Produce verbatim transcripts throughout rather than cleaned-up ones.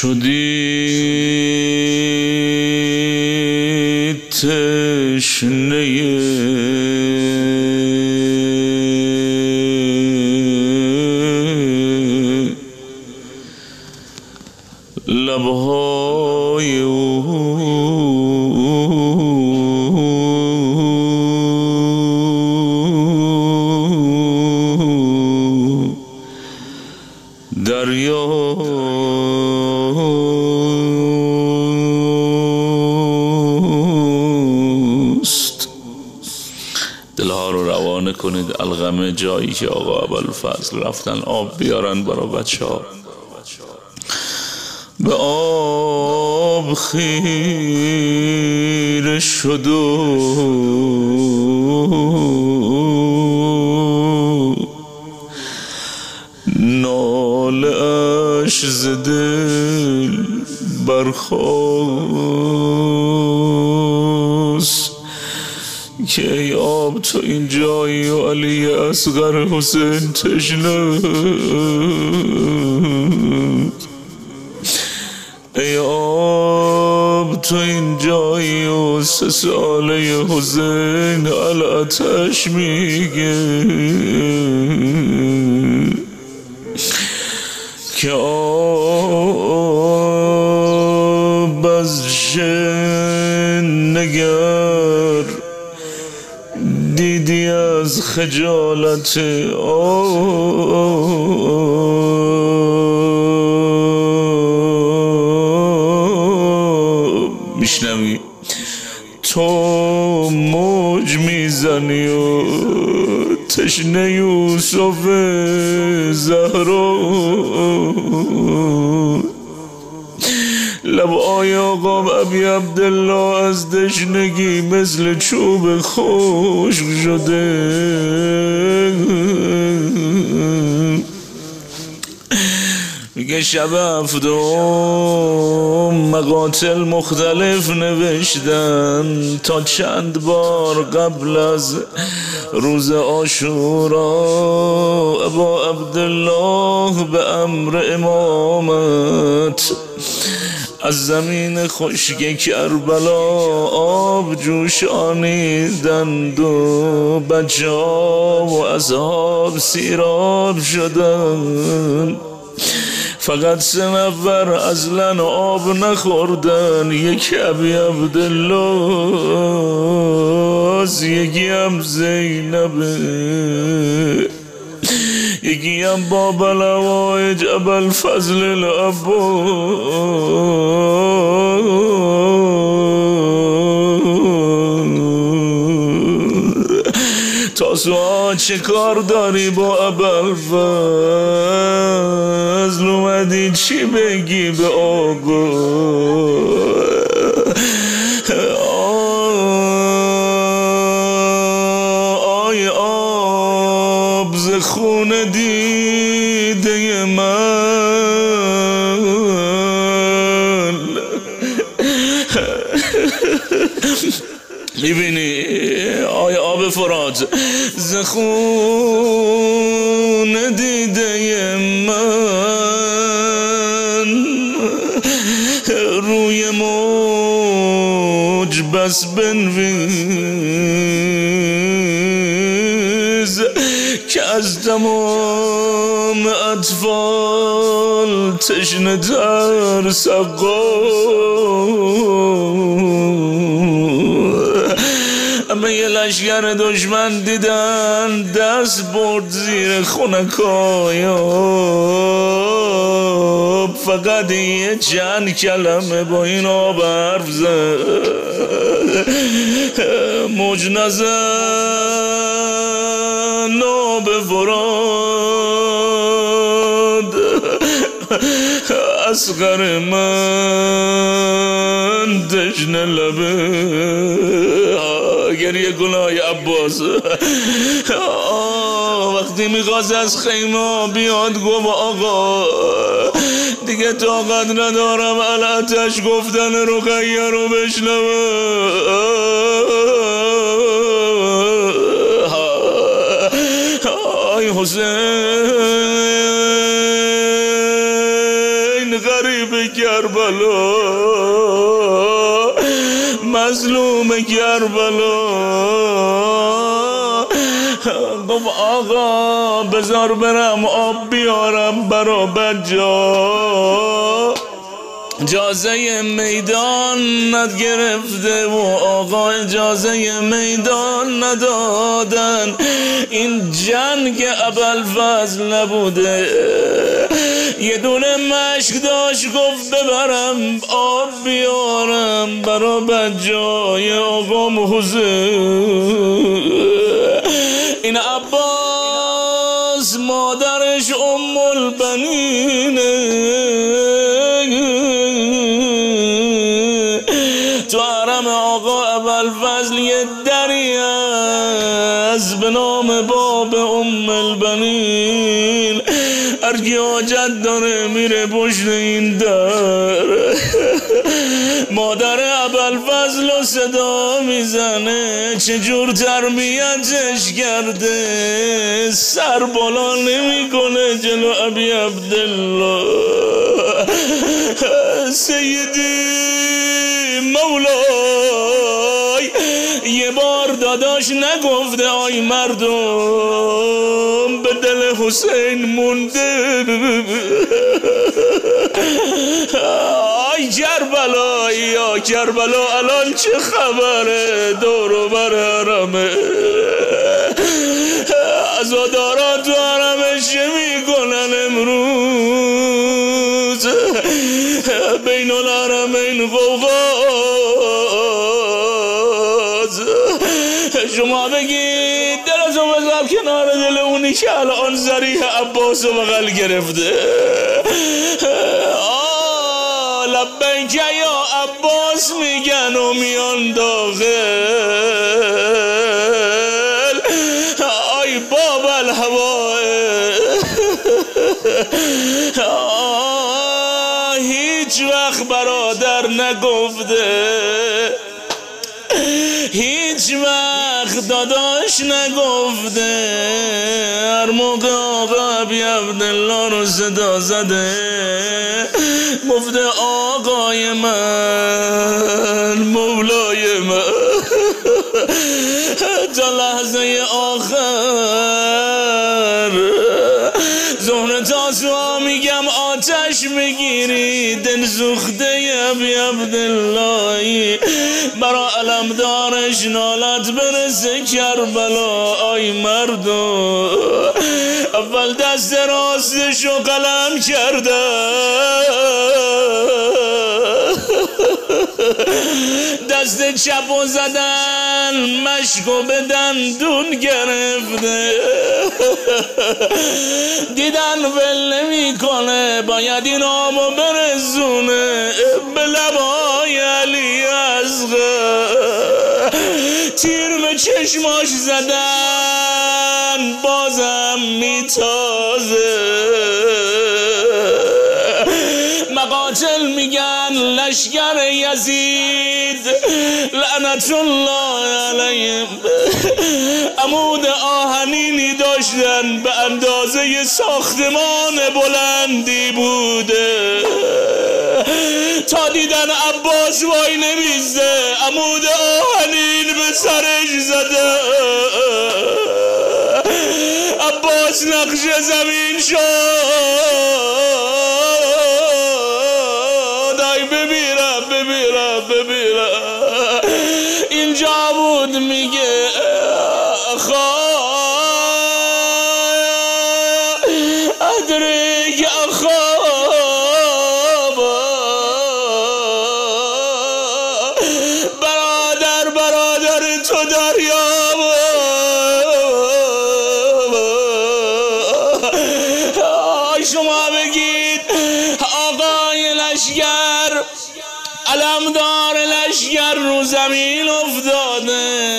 شدی تشنه لبهای او دریاست. دلها رو روانه کنید الغم جایی که آقا ابوالفضل رفتن آب بیارن برای بچه ها. به آب خیره شد و ناله اش ز دل برخاست که ای آب تو این جایی و علی اصغر حسین تشنه. ای آب تو این جایی و سه ساله حسین الاتش میگه که آب از جن نگر دیدی از خجالت آب میشنوی تو موج میزنی و تشنه یوسف زهرا لبای آقا ابی عبدالله از تشنگی مثل چوب خشک شده. میگه شب هفتم مقاتل مختلف نوشتن تا چند بار قبل از روز عاشورا ابا عبدالله به امر امامت از زمین خشک کربلا آب جوشانیدند و بچه ها و اصحاب سیراب شدند. فقط سه نفر اصلا آب نخوردن، یکی ابی عبدالله، یکی هم زینبه، یکی هم باب الهوایج ابوالفضل تا سوال چه کار داری با ابوالفضل؟ اومدی چی بگی به آقا؟ آی آب ز خون دیده من، میبینی آی آب فرات ز خون دیده من، روی موج بس بنویز که از تمام اطفال تشنه تر سقا. اما یه لشگر دشمن دیدن دست برد زیر خونکای آب، فقط یه چند کلمه با این آب حرف زد، موج نزن آب فرات، اصغر من تشنه لبه گریه گناه عباس. وقتی میخواست از خیمه بیاد گفت آقا دیگه طاقت ندارم علتش گفتن رقیه رو بشنوه. آی حسین حسین غریب کربلا مظلوم کربلا گفت آقا بذار برم آب بیارم برا بجا اجازه میدان نگرفته و آقا اجازه میدان ندادن. این جنگ ابوالفضل نبوده، یه دونه مشک داشت گفت ببرم آب بیارم برا بجای آقام حسین. این عباس مادرش ام البنینه، تو حرم آقا ابوالفضل یه دری از به نام باب ام البنین، هر کی حاجت داره میره پشت این در. مادر ابوالفضل رو صدا میزنه چجور تربیتش کرده، سر بالا نمیکنه جلو ابی عبدالله. سیدی مولای یه بار داداش نگفته آی مردم به دل حسین مونده، آی کربلا یا کربلا الان چه خبره دور و بر حرمه، عزاداران تو حرمه چه میکنن امروز، بین الحرمین غوغاست. شما بگید دلتو بذار کنار دل اونی که الان ذریح عباس رو بغل گرفته. آه لبیک یا عباس میگن و میان داخل، آی باب الهوائل. آه هیچ وقت برادر نگفته، هیچ وقت داداش نگفته، هر موقع آقا ابی عبدالله رو صدا زده گفته آقای من مولای من. تا لحظه آخر زهر تاسوها میگم آتش بگیری دل سوخته ابی عبدالله، برا علمدارش نالت برسه کربلا. آی مردم اول دست راستشو قلم کرده، دست چپو زدن مشکو به دندون گرفته، دیدن ول نمی کنه باید این آمو برسونه به لبای علی اصغر. تیر به چشماش زدن بازم میتازه، مقاتل میگن لشکر یزید لعنت الله علیهم عمود آهنینی داشتن به اندازه ساختمان بلندی بوده، تا دیدن عباس وای نمیزده عمود آهنین به سرش زده، عباس نقش زمین شد. آی بمیرم بمیرم بمیرم. اینجا بود میگه اخواه ادریک اخواه، برادر برادر تو دریا. شما بگید آقای لشگر علمدار لشگر رو زمین افتاده،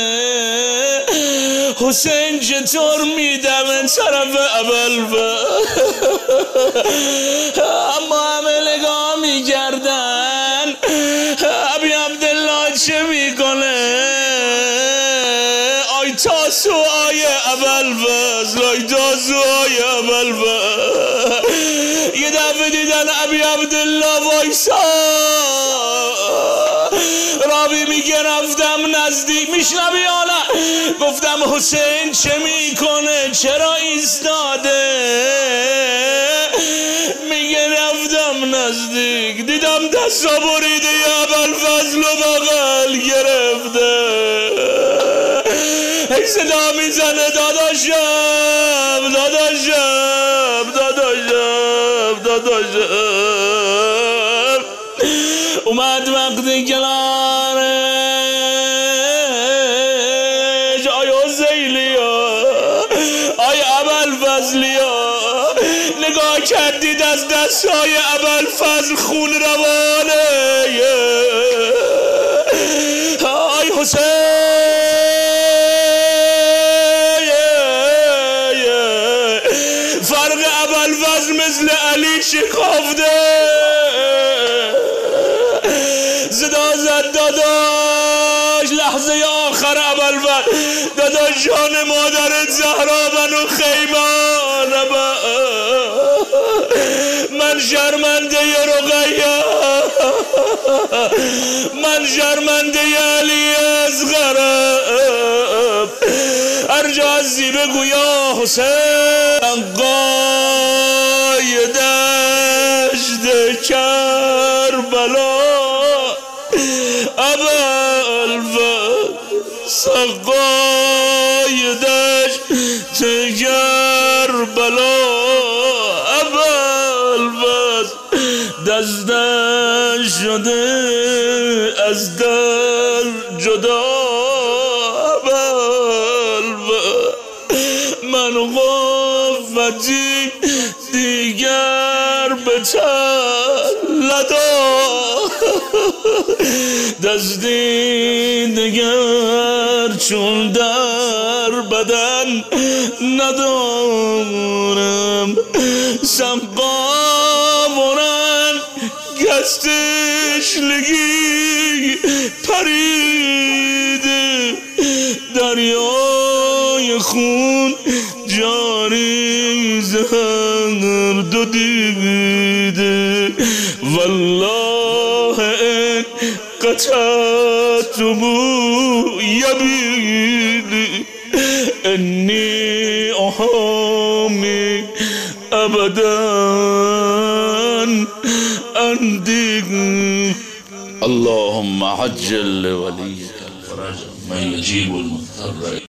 حسین چطور میدمه طرف ابوالفضل، اما همه نگاه میکردن ابی عبدالله چه میکنه. آی تاسوهای ابوالفضل، آی تاسوهای ابوالفضل. یه دفعه دیدن ابی عبدالله وایسا. راوی میگه رفتم نزدیک، میشنوی یا نه؟ گفتم حسین چه میکنه، چرا ایستاده؟ میگه رفتم نزدیک دیدم دستا بریده یا ابوالفضل و بغل گرفته. هی صدا میزنه داداشم داداشم داداشم داداشم. اومد وقتی کنارش آی حسینیا آی ابوالفضلیا نگاه کردید از دستای ابوالفضل خون روانه. آی حسین فرق ابوالفضل مثل علی شکافته. صدا زد داداش لحظه آخر ابوالفضل داداش جان مادرت زهرا بنو خیمان من شرمنده رقیه من شرمنده علی اصغرم. هر جا ازی بگو یا حسین قای دشت کربلا ابوالفضل سقای دشت کربلا ابوالفضل دستش شده از دل جدا. من قوتی دیگر به تلدا دستی دیگر چون در بدن ندارم. سمقامونن گستشلگی پریده دریای خون جاری زهر دو دیده. والله ان قطعتم یبینی انی احامی ابدا اندیگ. اللهم عجل لوليك الفرج من يجيب المضطر.